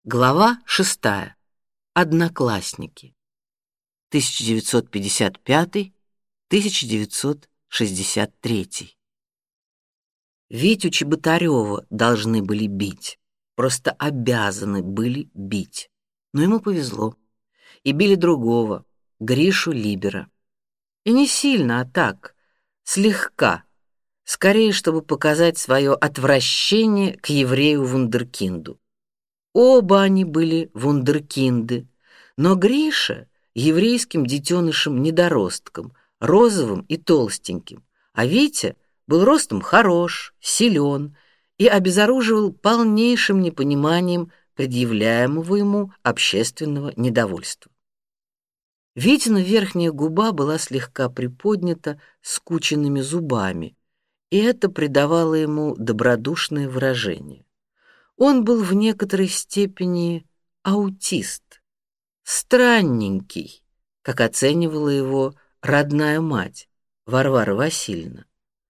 Глава 6. Одноклассники. 1955-1963. Витю Чеботарева должны были бить. Просто обязаны были бить. Но ему повезло. И били другого, Гришу Либера. И не сильно, а так, слегка. Скорее, чтобы показать свое отвращение к еврею-вундеркинду. Оба они были вундеркинды, но Гриша еврейским детенышем-недоростком, розовым и толстеньким, а Витя был ростом хорош, силен и обезоруживал полнейшим непониманием предъявляемого ему общественного недовольства. Витина верхняя губа была слегка приподнята скученными зубами, и это придавало ему добродушное выражение. Он был в некоторой степени аутист, странненький, как оценивала его родная мать Варвара Васильевна.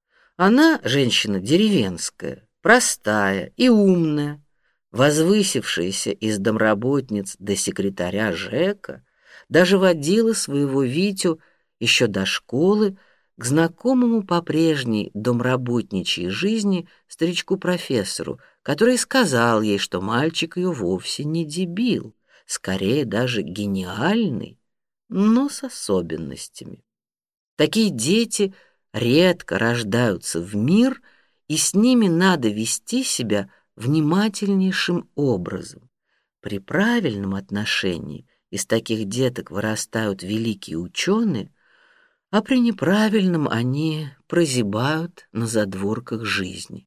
Она женщина деревенская, простая и умная, возвысившаяся из домработниц до секретаря ЖЭКа, даже водила своего Витю еще до школы к знакомому по прежней домработничьей жизни старичку-профессору, который сказал ей, что мальчик ее вовсе не дебил, скорее даже гениальный, но с особенностями. Такие дети редко рождаются в мир, и с ними надо вести себя внимательнейшим образом. При правильном отношении из таких деток вырастают великие ученые, а при неправильном они прозябают на задворках жизни.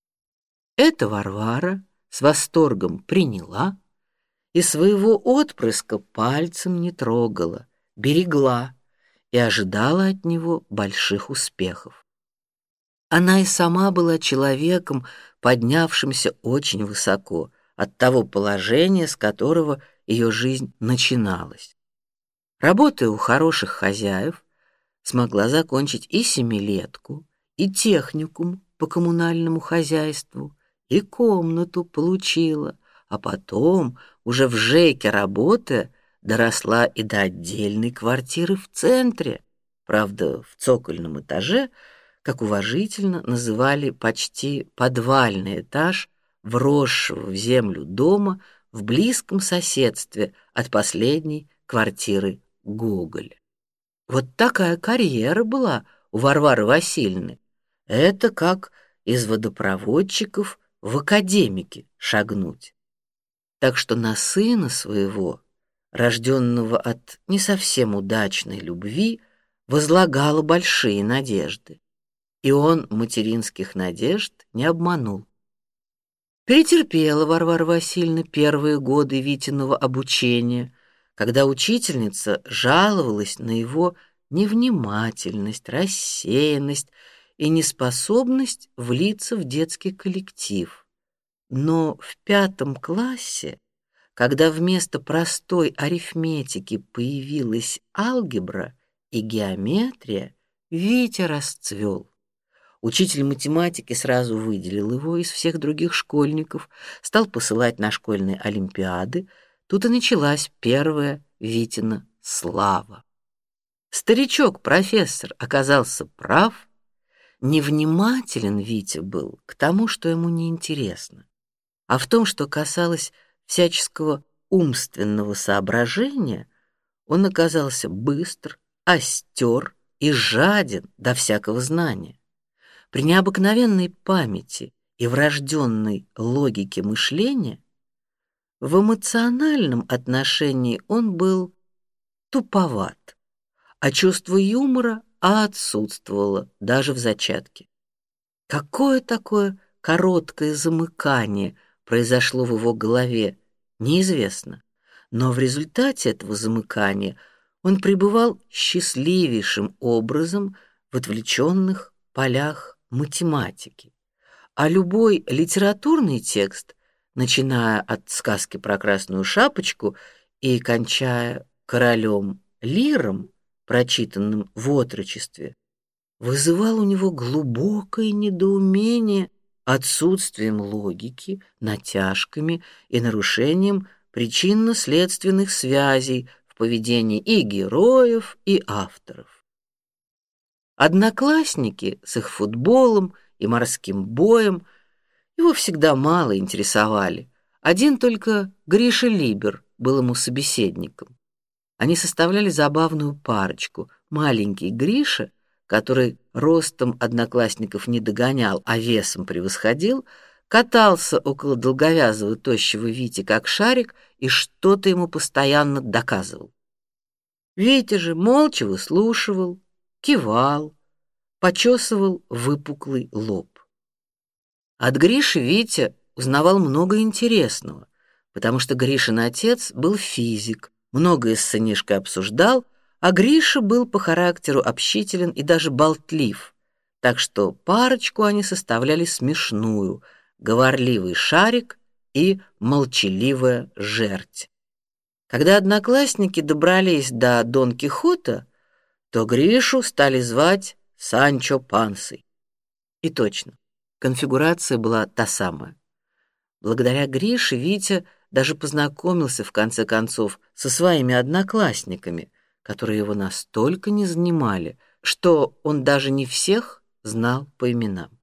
Эта Варвара с восторгом приняла и своего отпрыска пальцем не трогала, берегла и ожидала от него больших успехов. Она и сама была человеком, поднявшимся очень высоко от того положения, с которого ее жизнь начиналась. Работая у хороших хозяев, смогла закончить и семилетку, и техникум по коммунальному хозяйству, и комнату получила, а потом, уже в ЖЭКе работая, доросла и до отдельной квартиры в центре, правда, в цокольном этаже, как уважительно называли почти подвальный этаж вросшего в землю дома в близком соседстве от последней квартиры Гоголя. Вот такая карьера была у Варвары Васильевны. Это как из водопроводчиков в академики шагнуть. Так что на сына своего, рожденного от не совсем удачной любви, возлагала большие надежды. И он материнских надежд не обманул. Перетерпела Варвара Васильевна первые годы Витиного обучения, когда учительница жаловалась на его невнимательность, рассеянность и неспособность влиться в детский коллектив. Но в 5 классе, когда вместо простой арифметики появилась алгебра и геометрия, Витя расцвел. Учитель математики сразу выделил его из всех других школьников, стал посылать на школьные олимпиады. Тут и началась первая Витина слава. Старичок-профессор оказался прав. Невнимателен Витя был к тому, что ему неинтересно, а в том, что касалось всяческого умственного соображения, он оказался быстр, остер и жаден до всякого знания. При необыкновенной памяти и врожденной логике мышления в эмоциональном отношении он был туповат, а чувство юмора отсутствовало даже в зачатке. Какое такое короткое замыкание произошло в его голове, неизвестно, но в результате этого замыкания он пребывал счастливейшим образом в отвлеченных полях математики, а любой литературный текст, начиная от сказки про Красную Шапочку и кончая королем Лиром, прочитанным в отрочестве, вызывал у него глубокое недоумение отсутствием логики, натяжками и нарушением причинно-следственных связей в поведении и героев, и авторов. Одноклассники с их футболом и морским боем его всегда мало интересовали. Один только Гриша Либер был ему собеседником. Они составляли забавную парочку. Маленький Гриша, который ростом одноклассников не догонял, а весом превосходил, катался около долговязого тощего Вити как шарик и что-то ему постоянно доказывал. Витя же молча выслушивал, кивал, почесывал выпуклый лоб. От Гриши Витя узнавал много интересного, потому что Гришин отец был физик, многое с сынишкой обсуждал, а Гриша был по характеру общителен и даже болтлив, так что парочку они составляли смешную: говорливый шарик и молчаливая жерть. Когда одноклассники добрались до Дон Кихота, то Гришу стали звать Санчо Пансой. И точно, конфигурация была та самая. Благодаря Грише Витя даже познакомился в конце концов со своими одноклассниками, которые его настолько не занимали, что он даже не всех знал по именам.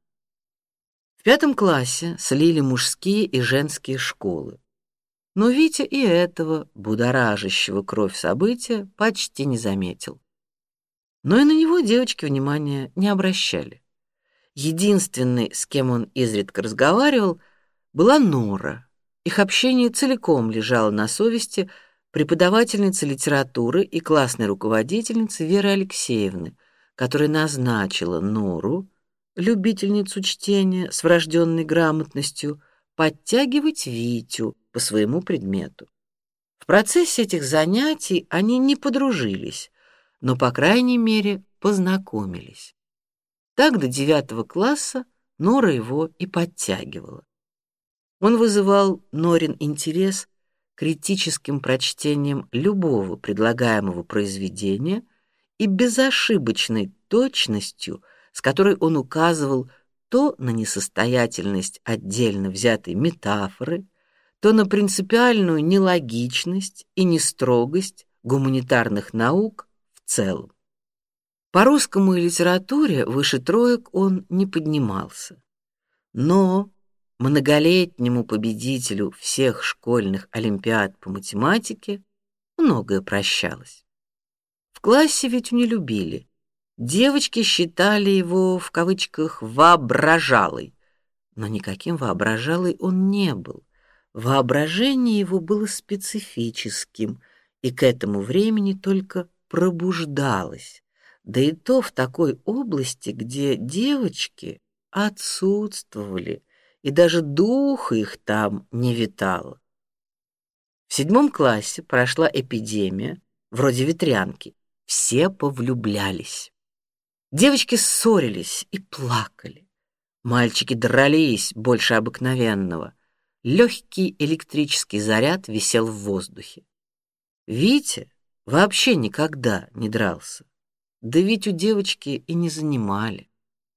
В 5 классе слили мужские и женские школы. Но Витя и этого будоражащего кровь события почти не заметил. Но и на него девочки внимания не обращали. Единственной, с кем он изредка разговаривал, была Нора. Их общение целиком лежало на совести преподавательницы литературы и классной руководительницы Веры Алексеевны, которая назначила Нору, любительницу чтения с врожденной грамотностью, подтягивать Витю по своему предмету. В процессе этих занятий они не подружились, но, по крайней мере, познакомились. Так до 9 класса Нора его и подтягивала. Он вызывал Норин интерес критическим прочтением любого предлагаемого произведения и безошибочной точностью, с которой он указывал то на несостоятельность отдельно взятой метафоры, то на принципиальную нелогичность и нестрогость гуманитарных наук в целом. По русскому и литературе выше троек он не поднимался, но многолетнему победителю всех школьных олимпиад по математике многое прощалось. В классе ведь не любили. Девочки считали его в кавычках воображалой, но никаким воображалой он не был. Воображение его было специфическим и к этому времени только пробуждалось, да и то в такой области, где девочки отсутствовали, и даже дух их там не витал. В 7 классе прошла эпидемия, вроде ветрянки. Все повлюблялись. Девочки ссорились и плакали. Мальчики дрались больше обыкновенного. Легкий электрический заряд висел в воздухе. Витя вообще никогда не дрался. Да Витю девочки и не занимали.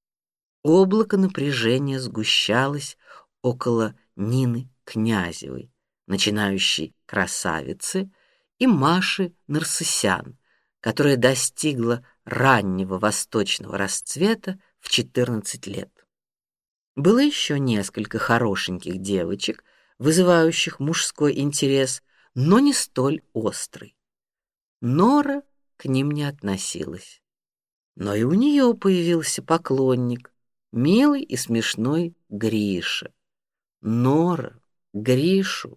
Облако напряжения сгущалось около Нины Князевой, начинающей красавицы, и Маши Нарциссян, которая достигла раннего восточного расцвета в 14 лет. Было еще несколько хорошеньких девочек, вызывающих мужской интерес, но не столь острый. Нора к ним не относилась. Но и у нее появился поклонник, милый и смешной Гриша. Нора Гришу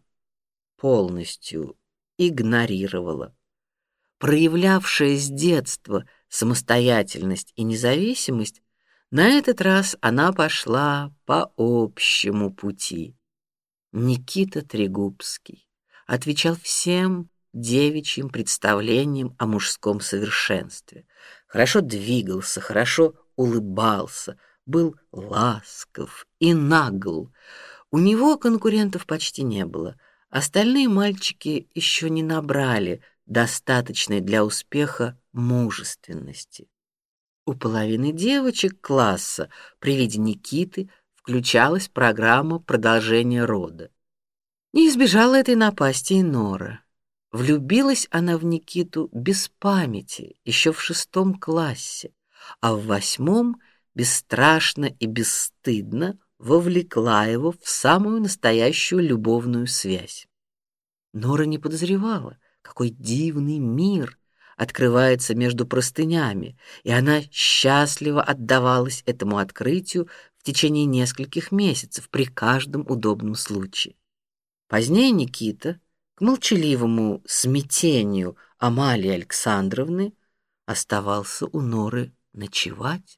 полностью игнорировала. Проявлявшая с детства самостоятельность и независимость, на этот раз она пошла по общему пути. Никита Трегубский отвечал всем девичьим представлениям о мужском совершенстве. Хорошо двигался, хорошо улыбался, был ласков и нагл. У него конкурентов почти не было. Остальные мальчики еще не набрали достаточной для успеха мужественности. У половины девочек класса при виде Никиты включалась программа продолжения рода. Не избежала этой напасти и Нора. Влюбилась она в Никиту без памяти, еще в 6 классе, а в 8 бесстрашно и бесстыдно вовлекла его в самую настоящую любовную связь. Нора не подозревала, какой дивный мир открывается между простынями, и она счастливо отдавалась этому открытию в течение нескольких месяцев при каждом удобном случае. Позднее Никита, к молчаливому смятению Амалии Александровны, оставался у Норы ночевать.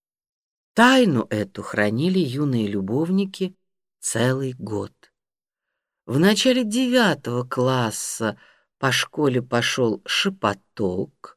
Тайну эту хранили юные любовники целый год. В начале 9 класса по школе пошел шепоток,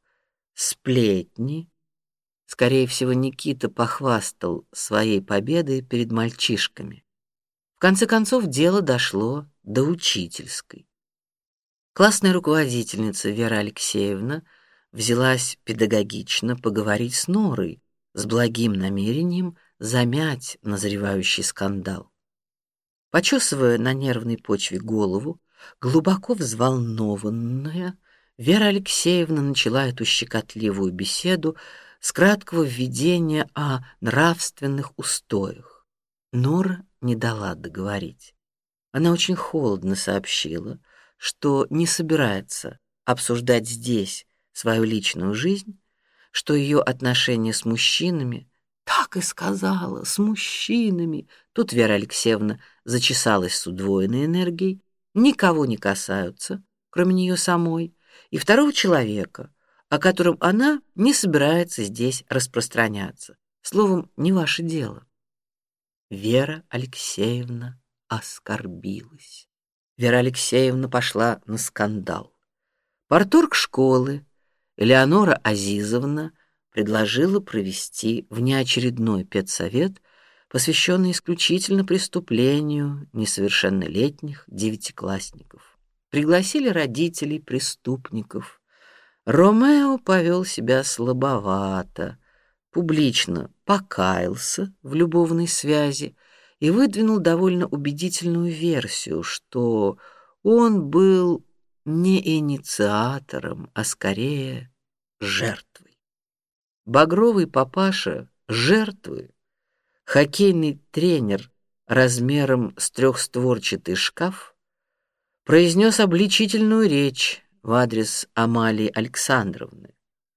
сплетни. Скорее всего, Никита похвастал своей победой перед мальчишками. В конце концов, дело дошло до учительской. Классная руководительница Вера Алексеевна взялась педагогично поговорить с Норой с благим намерением замять назревающий скандал. Почесывая на нервной почве голову, глубоко взволнованная, Вера Алексеевна начала эту щекотливую беседу с краткого введения о нравственных устоях. Нора не дала договорить. Она очень холодно сообщила, что не собирается обсуждать здесь свою личную жизнь, что ее отношения с мужчинами, так и сказала, с мужчинами, тут Вера Алексеевна зачесалась с удвоенной энергией, никого не касаются, кроме нее самой, и второго человека, о котором она не собирается здесь распространяться. Словом, не ваше дело. Вера Алексеевна оскорбилась. Вера Алексеевна пошла на скандал. Парторг школы Элеонора Азизовна предложила провести внеочередной педсовет, посвященный исключительно преступлению несовершеннолетних девятиклассников. Пригласили родителей преступников. Ромео повел себя слабовато, публично покаялся в любовной связи и выдвинул довольно убедительную версию, что он был не инициатором, а скорее жертвой. Багровый папаша жертвы, хоккейный тренер размером с трехстворчатый шкаф, произнес обличительную речь в адрес Амалии Александровны.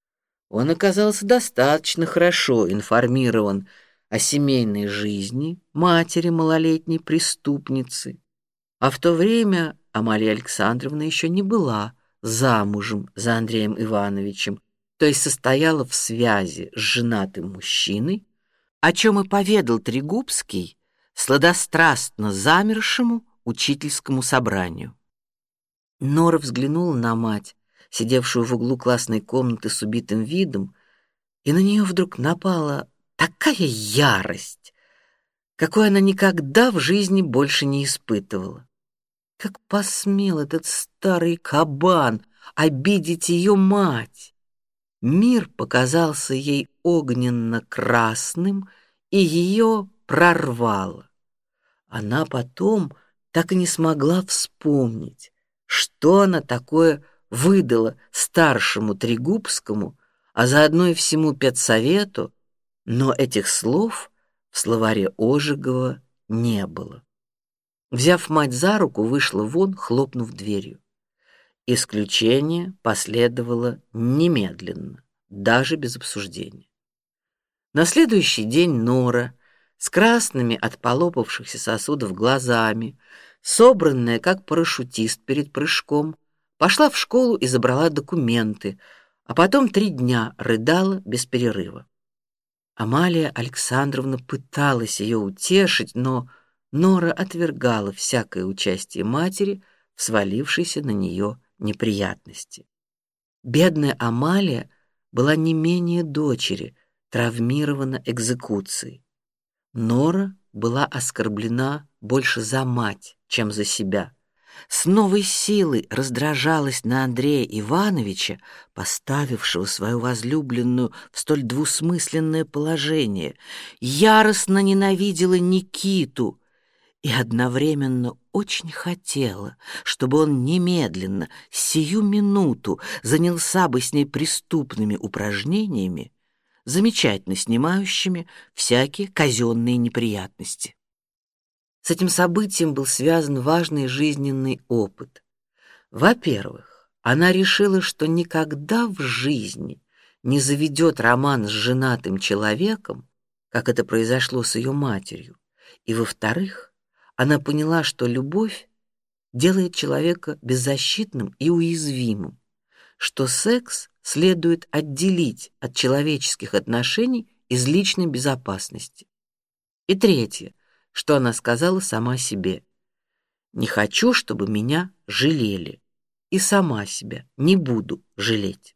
Он оказался достаточно хорошо информирован о семейной жизни матери малолетней преступницы, а в то время Амалия Александровна еще не была замужем за Андреем Ивановичем, то есть состояла в связи с женатым мужчиной, о чем и поведал Трегубский сладострастно замершему учительскому собранию. Нора взглянула на мать, сидевшую в углу классной комнаты с убитым видом, и на нее вдруг напала такая ярость, какой она никогда в жизни больше не испытывала. Как посмел этот старый кабан обидеть ее мать! Мир показался ей огненно-красным, и ее прорвало. Она потом так и не смогла вспомнить, что она такое выдала старшему Трегубскому, а заодно и всему педсовету, но этих слов в словаре Ожегова не было. Взяв мать за руку, вышла вон, хлопнув дверью. Исключение последовало немедленно, даже без обсуждения. На следующий день Нора с красными от полопавшихся сосудов глазами, собранная как парашютист перед прыжком, пошла в школу и забрала документы, а потом 3 дня рыдала без перерыва. Амалия Александровна пыталась ее утешить, но Нора отвергала всякое участие матери в свалившейся на нее неприятности. Бедная Амалия была не менее дочери травмирована экзекуцией. Нора была оскорблена больше за мать, чем за себя. С новой силой раздражалась на Андрея Ивановича, поставившего свою возлюбленную в столь двусмысленное положение, яростно ненавидела Никиту и одновременно очень хотела, чтобы он немедленно, сию минуту занялся бы с ней преступными упражнениями, замечательно снимающими всякие казенные неприятности. С этим событием был связан важный жизненный опыт. Во-первых, она решила, что никогда в жизни не заведет роман с женатым человеком, как это произошло с ее матерью. И во-вторых, она поняла, что любовь делает человека беззащитным и уязвимым, что секс следует отделить от человеческих отношений из личной безопасности. И третье, что она сказала сама себе: «Не хочу, чтобы меня жалели, и сама себя не буду жалеть».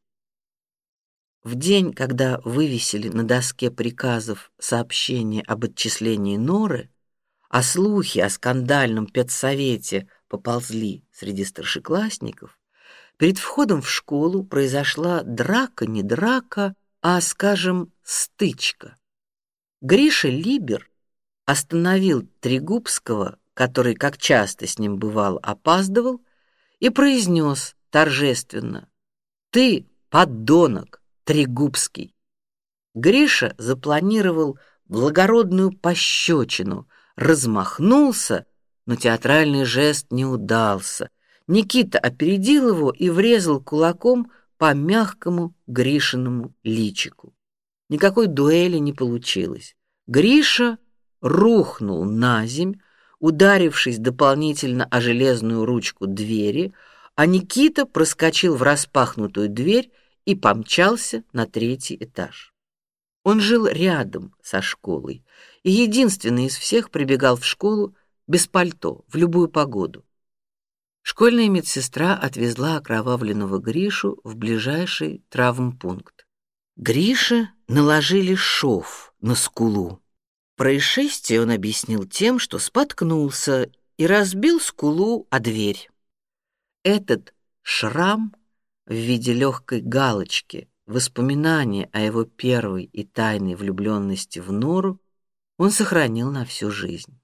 В день, когда вывесили на доске приказов сообщение об отчислении Норы, а слухи о скандальном педсовете поползли среди старшеклассников, перед входом в школу произошла драка, не драка, а, скажем, стычка. Гриша Либер остановил Трегубского, который, как часто с ним бывал, опаздывал, и произнес торжественно: «Ты подонок, Трегубский». Гриша запланировал благородную пощечину, размахнулся, но театральный жест не удался. Никита опередил его и врезал кулаком по мягкому Гришиному личику. Никакой дуэли не получилось. Гриша рухнул наземь, ударившись дополнительно о железную ручку двери, а Никита проскочил в распахнутую дверь и помчался на 3-й этаж. Он жил рядом со школой и единственный из всех прибегал в школу без пальто в любую погоду. Школьная медсестра отвезла окровавленного Гришу в ближайший травмпункт. Грише наложили шов на скулу. Происшествие он объяснил тем, что споткнулся и разбил скулу о дверь. Этот шрам в виде легкой галочки, воспоминание о его первой и тайной влюбленности в Нору, он сохранил на всю жизнь.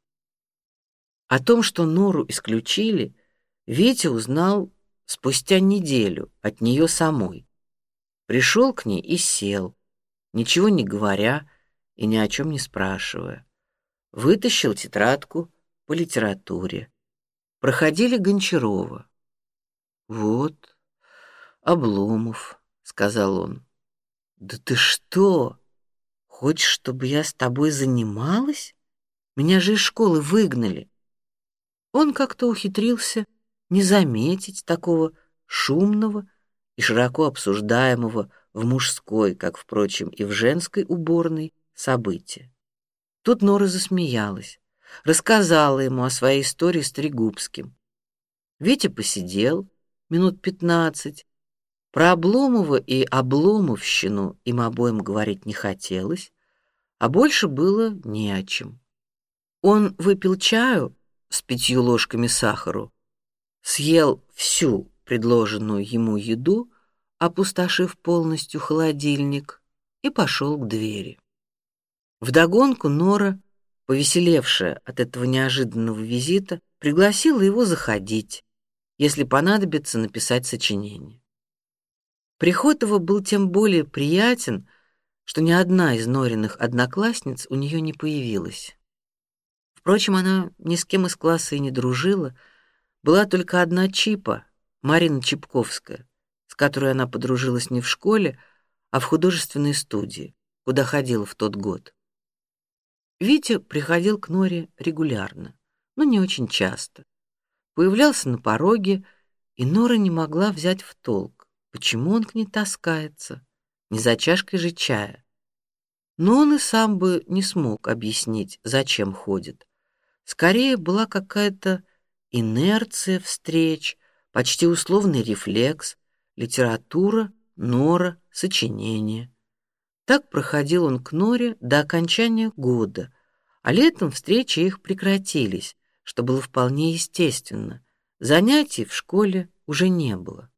О том, что Нору исключили, Витя узнал спустя неделю от нее самой. Пришел к ней и сел, ничего не говоря и ни о чем не спрашивая. Вытащил тетрадку по литературе. Проходили Гончарова. «Вот, Обломов», — сказал он. «Да ты что? Хочешь, чтобы я с тобой занималась? Меня же из школы выгнали». Он как-то ухитрился не заметить такого шумного и широко обсуждаемого в мужской, как, впрочем, и в женской уборной, события. Тут Нора засмеялась, рассказала ему о своей истории с Трегубским. Витя посидел минут 15. Про Обломова и Обломовщину им обоим говорить не хотелось, а больше было не о чем. Он выпил чаю с 5 ложками сахару, съел всю предложенную ему еду, опустошив полностью холодильник, и пошел к двери. Вдогонку Нора, повеселевшая от этого неожиданного визита, пригласила его заходить, если понадобится написать сочинение. Приход его был тем более приятен, что ни одна из Нориных одноклассниц у нее не появилась. Впрочем, она ни с кем из класса и не дружила, была только одна Чипа, Марина Чипковская, с которой она подружилась не в школе, а в художественной студии, куда ходила в тот год. Витя приходил к Норе регулярно, но не очень часто. Появлялся на пороге, и Нора не могла взять в толк, почему он к ней таскается, не за чашкой же чая. Но он и сам бы не смог объяснить, зачем ходит. Скорее была какая-то инерция встреч, почти условный рефлекс, литература, Нора, сочинение. Так проходил он к Норе до окончания года, а летом встречи их прекратились, что было вполне естественно. Занятий в школе уже не было.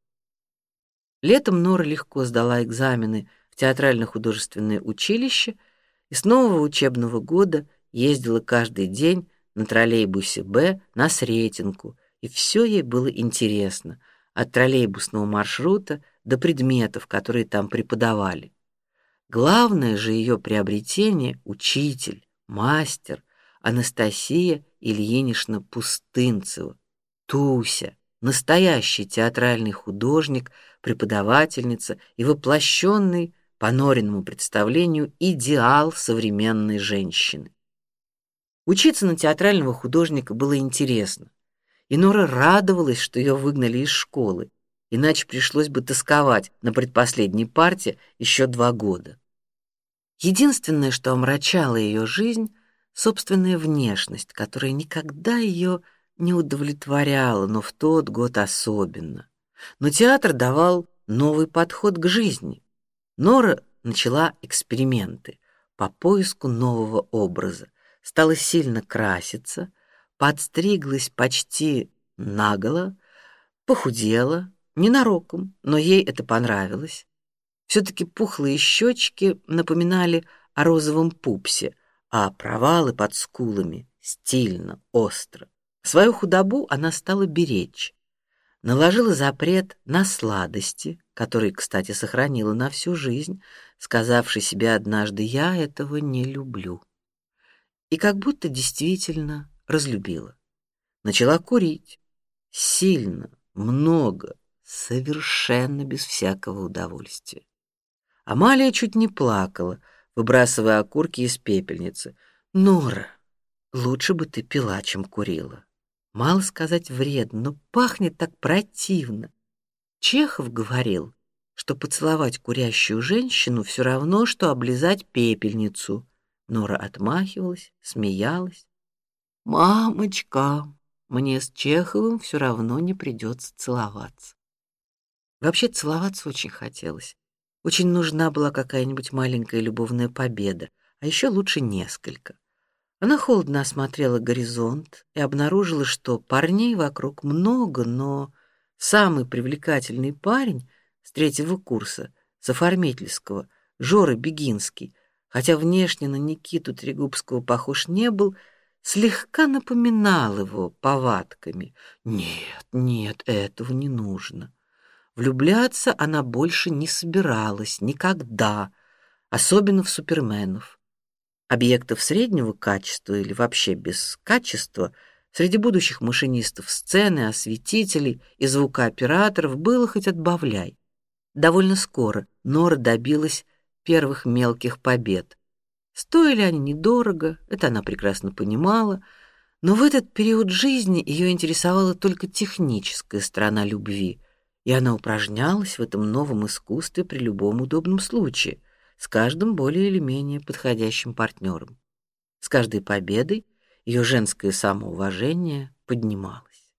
Летом Нора легко сдала экзамены в театрально-художественное училище и с нового учебного года ездила каждый день на троллейбусе Б на Сретенку, и все ей было интересно, от троллейбусного маршрута до предметов, которые там преподавали. Главное же ее приобретение — учитель, мастер Анастасия Ильинична Пустынцева, Туся, настоящий театральный художник, преподавательница и воплощенный по Нориному представлению идеал современной женщины. Учиться на театрального художника было интересно, и Нора радовалась, что ее выгнали из школы, иначе пришлось бы тосковать на предпоследней парте еще 2 года. Единственное, что омрачало ее жизнь — собственная внешность, которая никогда ее не удовлетворяла, но в тот год особенно. Но театр давал новый подход к жизни. Нора начала эксперименты по поиску нового образа, стала сильно краситься, подстриглась почти наголо, похудела, ненароком, но ей это понравилось. Все-таки пухлые щечки напоминали о розовом пупсе, а провалы под скулами стильно, остро. Свою худобу она стала беречь. Наложила запрет на сладости, который, кстати, сохранила на всю жизнь, сказавши себе однажды: «Я этого не люблю». И как будто действительно разлюбила. Начала курить. Сильно, много, совершенно без всякого удовольствия. Амалия чуть не плакала, выбрасывая окурки из пепельницы. «Нора, лучше бы ты пила, чем курила. Мало сказать, вредно, но пахнет так противно». Чехов говорил, что поцеловать курящую женщину все равно, что облизать пепельницу. Нора отмахивалась, смеялась. «Мамочка, мне с Чеховым все равно не придется целоваться». Вообще целоваться очень хотелось. Очень нужна была какая-нибудь маленькая любовная победа, а еще лучше несколько. Она холодно осмотрела горизонт и обнаружила, что парней вокруг много, но самый привлекательный парень с 3-го курса, с оформительского, Жора Бегинский, хотя внешне на Никиту Трегубского похож не был, слегка напоминал его повадками. Нет, нет, этого не нужно. Влюбляться она больше не собиралась никогда, особенно в суперменов. Объектов среднего качества или вообще без качества среди будущих машинистов сцены, осветителей и звукооператоров было хоть отбавляй. Довольно скоро Нора добилась первых мелких побед. Стоили они недорого, это она прекрасно понимала, но в этот период жизни ее интересовала только техническая сторона любви, и она упражнялась в этом новом искусстве при любом удобном случае, с каждым более или менее подходящим партнером. С каждой победой ее женское самоуважение поднималось.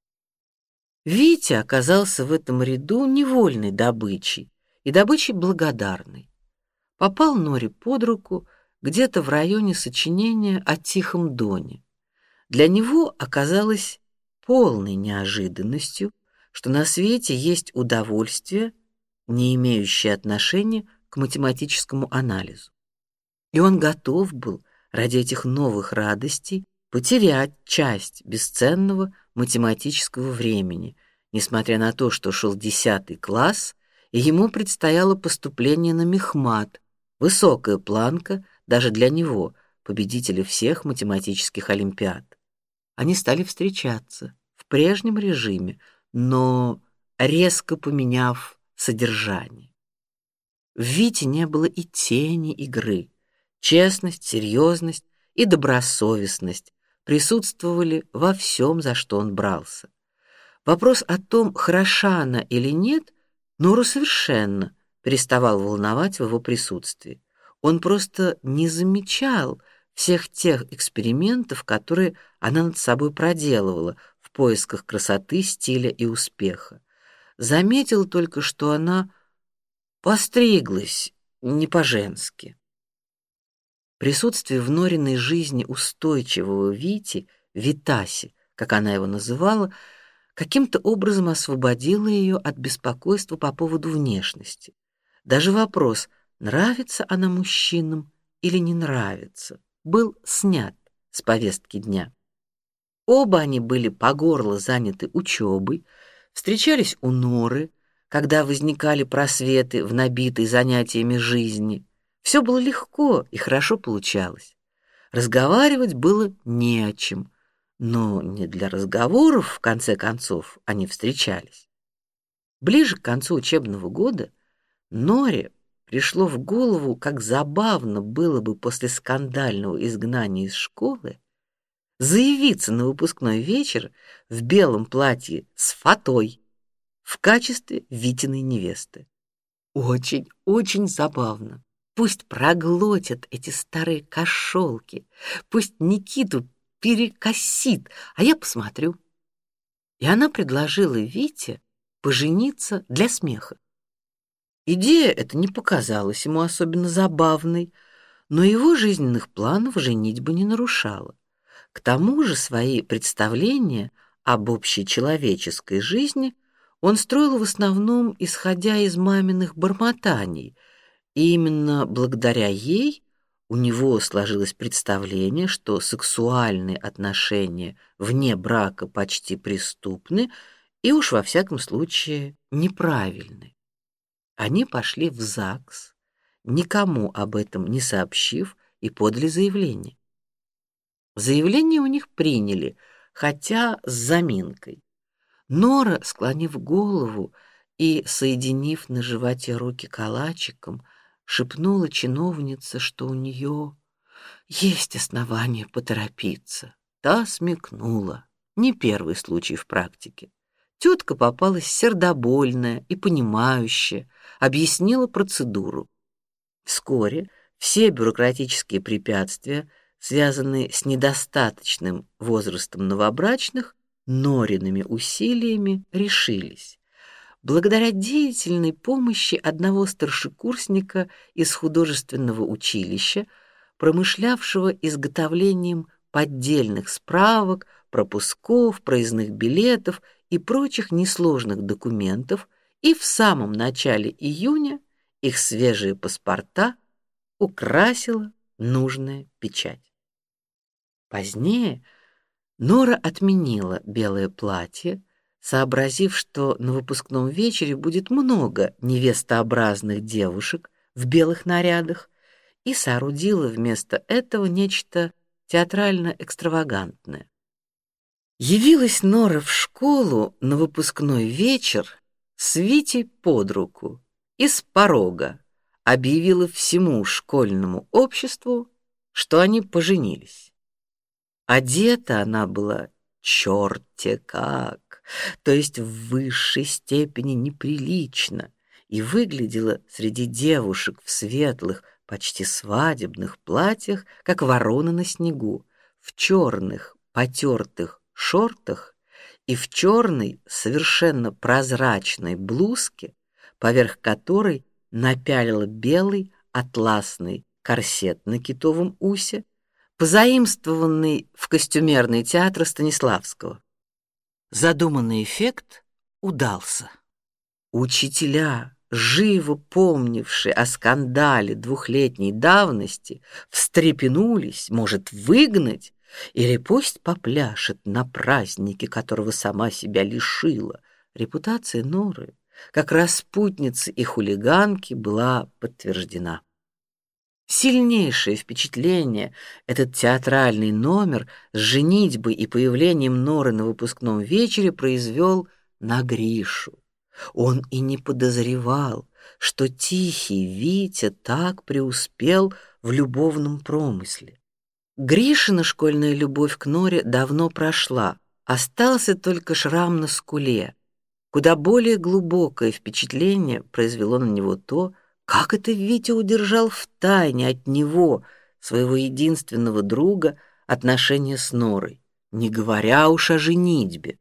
Витя оказался в этом ряду невольной добычей, и добычей благодарной. Попал Норе под руку где-то в районе сочинения о Тихом Доне. Для него оказалось полной неожиданностью, что на свете есть удовольствие, не имеющее отношения к математическому анализу. И он готов был ради этих новых радостей потерять часть бесценного математического времени, несмотря на то, что шел 10 класс, и ему предстояло поступление на мехмат, высокая планка даже для него, победителя всех математических олимпиад. Они стали встречаться в прежнем режиме, но резко поменяв содержание. В Вите не было и тени игры. Честность, серьезность и добросовестность присутствовали во всем, за что он брался. Вопрос о том, хороша она или нет, Нору совершенно переставал волновать в его присутствии. Он просто не замечал всех тех экспериментов, которые она над собой проделывала в поисках красоты, стиля и успеха. Заметил только, что она постриглась не по-женски. Присутствие в Нориной жизни устойчивого Вити, Витаси, как она его называла, каким-то образом освободило ее от беспокойства по поводу внешности. Даже вопрос, нравится она мужчинам или не нравится, был снят с повестки дня. Оба они были по горло заняты учебой, встречались у Норы, когда возникали просветы в набитой занятиями жизни. Все было легко и хорошо получалось. Разговаривать было не о чем, но не для разговоров, в конце концов, они встречались. Ближе к концу учебного года Норе пришло в голову, как забавно было бы после скандального изгнания из школы заявиться на выпускной вечер в белом платье с фатой в качестве Витиной невесты. Очень, очень забавно. Пусть проглотят эти старые кошелки, пусть Никиту перекосит, а я посмотрю. И она предложила Вите пожениться для смеха. Идея эта не показалась ему особенно забавной, но его жизненных планов женитьба не нарушала. К тому же свои представления об общечеловеческой жизни он строил в основном исходя из маминых бормотаний, и именно благодаря ей у него сложилось представление, что сексуальные отношения вне брака почти преступны и уж во всяком случае неправильны. Они пошли в ЗАГС, никому об этом не сообщив, и подали заявление. Заявление у них приняли, хотя с заминкой. Нора, склонив голову и соединив на животе руки калачиком, шепнула чиновнице, что у нее есть основания поторопиться. Та смекнула. Не первый случай в практике. Тетка попалась сердобольная и понимающая, объяснила процедуру. Вскоре все бюрократические препятствия, связанные с недостаточным возрастом новобрачных, Нориными усилиями решились. Благодаря деятельной помощи одного старшекурсника из художественного училища, промышлявшего изготовлением поддельных справок, пропусков, проездных билетов и прочих несложных документов, и в самом начале июня их свежие паспорта украсила нужная печать. Позднее Нора отменила белое платье, сообразив, что на выпускном вечере будет много невестообразных девушек в белых нарядах, и соорудила вместо этого нечто театрально-экстравагантное. Явилась Нора в школу на выпускной вечер с Витей под руку и с порога объявила всему школьному обществу, что они поженились. Одета она была черт-те как, то есть в высшей степени неприлично, и выглядела среди девушек в светлых, почти свадебных платьях, как ворона на снегу, в черных потертых шортах и в черной совершенно прозрачной блузке, поверх которой напялила белый атласный корсет на китовом усе, позаимствованный в костюмерный театр Станиславского. Задуманный эффект удался. Учителя, живо помнившие о скандале двухлетней давности, встрепенулись, может, выгнать, или пусть попляшет на празднике, которого сама себя лишила. Репутация Норы, как распутницы и хулиганки, была подтверждена. Сильнейшее впечатление этот театральный номер с женитьбой и появлением Норы на выпускном вечере произвел на Гришу. Он и не подозревал, что тихий Витя так преуспел в любовном промысле. Гришина школьная любовь к Норе давно прошла, остался только шрам на скуле. Куда более глубокое впечатление произвело на него то, как это Витя удержал в тайне от него, своего единственного друга, отношения с Норой, не говоря уж о женитьбе.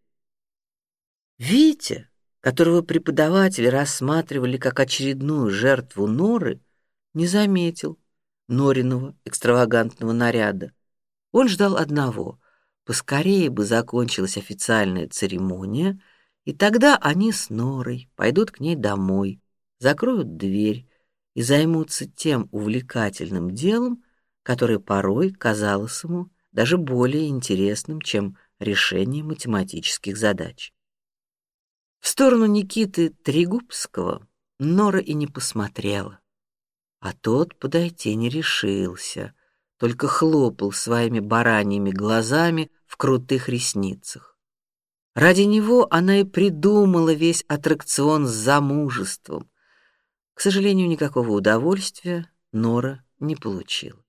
Витя, которого преподаватели рассматривали как очередную жертву Норы, не заметил Нориного экстравагантного наряда. Он ждал одного: поскорее бы закончилась официальная церемония, и тогда они с Норой пойдут к ней домой, закроют дверь и займутся тем увлекательным делом, которое порой казалось ему даже более интересным, чем решения математических задач. В сторону Никиты Трегубского Нора и не посмотрела, а тот подойти не решился, только хлопал своими бараньими глазами в крутых ресницах. Ради него она и придумала весь аттракцион с замужеством. К сожалению, никакого удовольствия Нора не получила.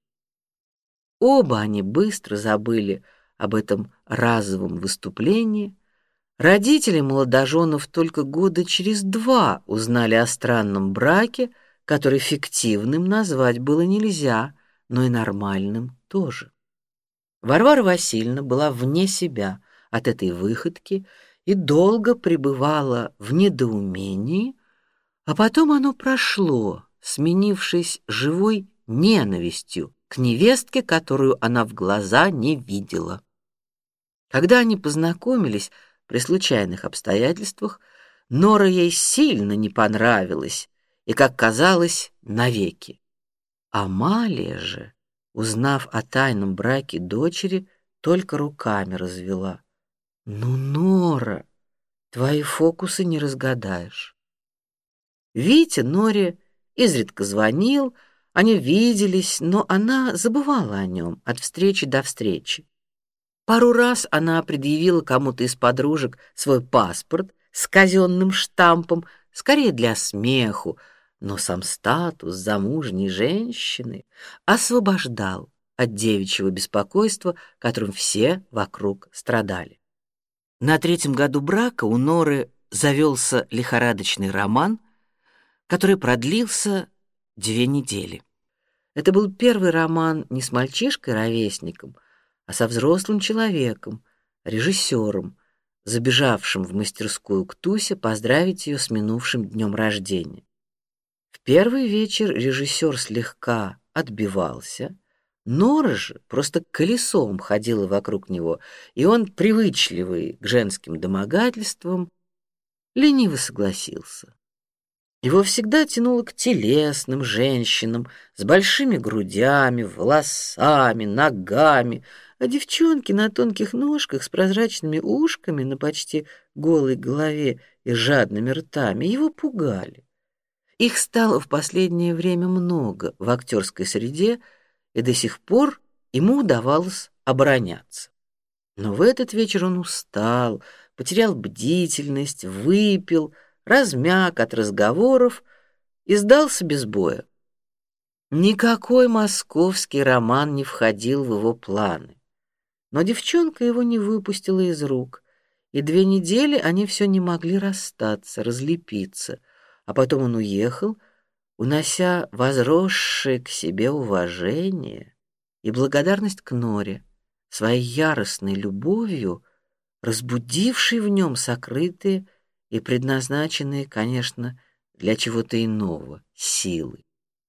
Оба они быстро забыли об этом разовом выступлении. Родители молодоженов только года через 2 узнали о странном браке, который фиктивным назвать было нельзя, но и нормальным тоже. Варвара Васильевна была вне себя от этой выходки и долго пребывала в недоумении, а потом оно прошло, сменившись живой ненавистью к невестке, которую она в глаза не видела. Когда они познакомились при случайных обстоятельствах, Нора ей сильно не понравилась и, как казалось, навеки. Амалия же, узнав о тайном браке дочери, только руками развела. «Ну, Нора, твои фокусы не разгадаешь». Витя Норе изредка звонил, они виделись, но она забывала о нем от встречи до встречи. Пару раз она предъявила кому-то из подружек свой паспорт с казенным штампом, скорее для смеху, но сам статус замужней женщины освобождал от девичьего беспокойства, которым все вокруг страдали. На 3-м году брака у Норы завелся лихорадочный роман, который продлился 2 недели. Это был первый роман не с мальчишкой-ровесником, а со взрослым человеком, режиссером, забежавшим в мастерскую к Тусе поздравить ее с минувшим днем рождения. В первый вечер режиссер слегка отбивался, Нора же просто колесом ходила вокруг него, и он, привычливый к женским домогательствам, лениво согласился. Его всегда тянуло к телесным женщинам с большими грудями, волосами, ногами, а девчонки на тонких ножках с прозрачными ушками на почти голой голове и жадными ртами его пугали. Их стало в последнее время много в актерской среде, и до сих пор ему удавалось обороняться. Но в этот вечер он устал, потерял бдительность, выпил, размяк от разговоров и сдался без боя. Никакой московский роман не входил в его планы. Но девчонка его не выпустила из рук, и 2 недели они все не могли расстаться, разлепиться, а потом он уехал, унося возросшее к себе уважение и благодарность к Норе, своей яростной любовью, разбудившей в нем сокрытые и предназначенные, конечно, для чего-то иного силы.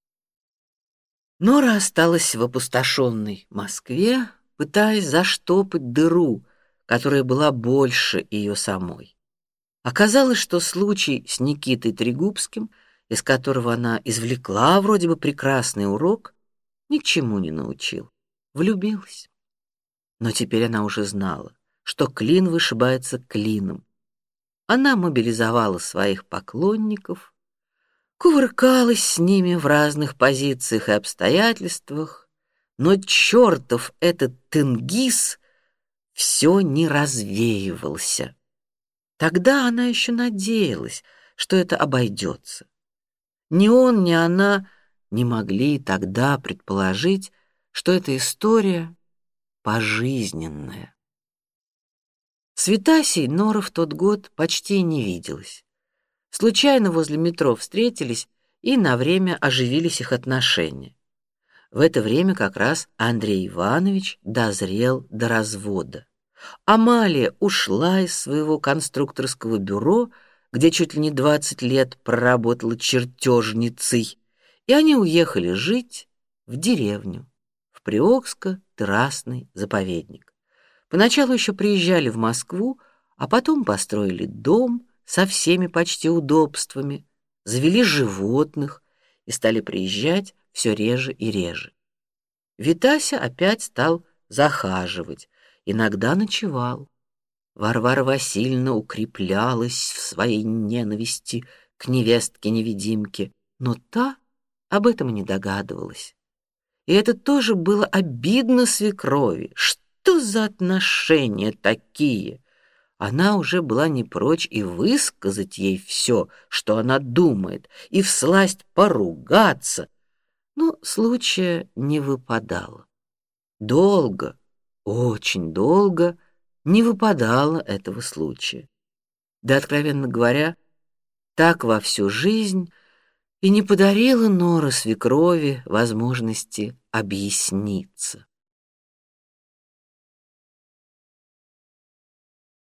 Нора осталась в опустошенной Москве, пытаясь заштопать дыру, которая была больше ее самой. Оказалось, что случай с Никитой Трегубским, из которого она извлекла вроде бы прекрасный урок, ни к чему не научил. Влюбилась. Но теперь она уже знала, что клин вышибается клином. Она мобилизовала своих поклонников, кувыркалась с ними в разных позициях и обстоятельствах, но чертов этот Тенгиз все не развеивался. Тогда она еще надеялась, что это обойдется. Ни он, ни она не могли тогда предположить, что эта история пожизненная. С Витасей Нора в тот год почти не виделась. Случайно возле метро встретились, и на время оживились их отношения. В это время как раз Андрей Иванович дозрел до развода. Амалия ушла из своего конструкторского бюро, где чуть ли не 20 лет проработала чертежницей, и они уехали жить в деревню, в Приокско-террасный заповедник. Поначалу еще приезжали в Москву, а потом построили дом со всеми почти удобствами, завели животных и стали приезжать все реже и реже. Витася опять стал захаживать, иногда ночевал. Варвара Васильевна укреплялась в своей ненависти к невестке-невидимке, но та об этом и не догадывалась. И это тоже было обидно свекрови. Что за отношения такие? Она уже была не прочь и высказать ей все, что она думает, и всласть поругаться, но случая не выпадало. Долго, очень долго не выпадало этого случая. Да, откровенно говоря, так во всю жизнь и не подарила Нора свекрови возможности объясниться.